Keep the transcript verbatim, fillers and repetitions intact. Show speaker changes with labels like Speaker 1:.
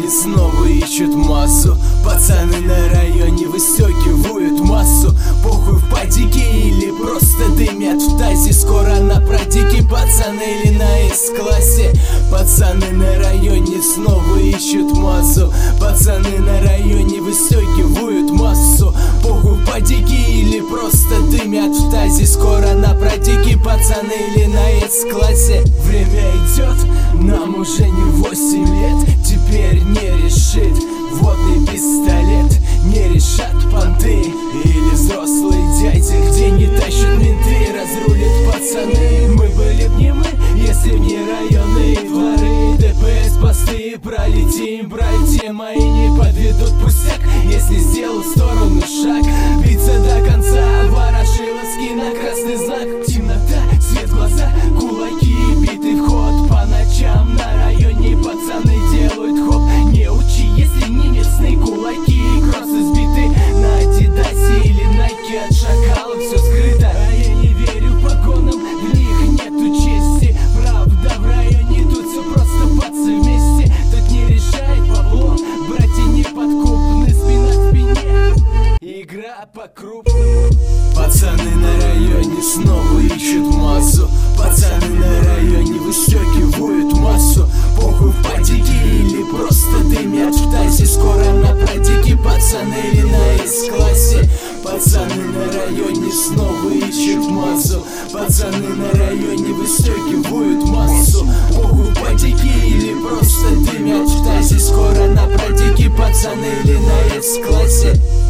Speaker 1: снова ищут массу. Пацаны на районе выстёгивают массу. Похуй в падике или просто дымят в тазе. Скоро на продике пацаны или на С-классе. Пацаны на районе снова ищут массу. Пацаны на районе выстёгивают массу. Похуй в падике или просто дымят в тазе. Скоро на продике пацаны или на С-классе. Время идет, нам уже не восемь лет. Теперь не решит водный пистолет. Не решат понты или взрослые дяди, где не тащат менты, разрулят пацаны. Мы были б не мы, если б не районные дворы. ДПС посты пролетим, братья мои не подведут пустяк. Если сделал в сторону шаг, биться до конца. Ворошиловский на красный знак. Темнота, свет в глаза, кулаки, битый вход. По ночам на районе пацаны делают хоп. Не учи, если не местные кулаки. Кроссы сбиты на Адидасе или Найке. От шакалов все скрыто, а я не верю погонам, в них нету чести. Правда в районе тут все просто бацы вместе. Тут не решает бабло, братья неподкупны, спина к спине. Игра по-крупному. Пацаны на районе снова ищут массу. Пацаны на районе выстёгивают массу. Похуй в падике или просто дымят в тазе. Скоро на продике пацаны или на С-классе. Пацаны на районе снова ищут массу. Пацаны на районе выстёгивают массу. Похуй в падике или просто дымят в тазе. Скоро на продике пацаны или на С-классе.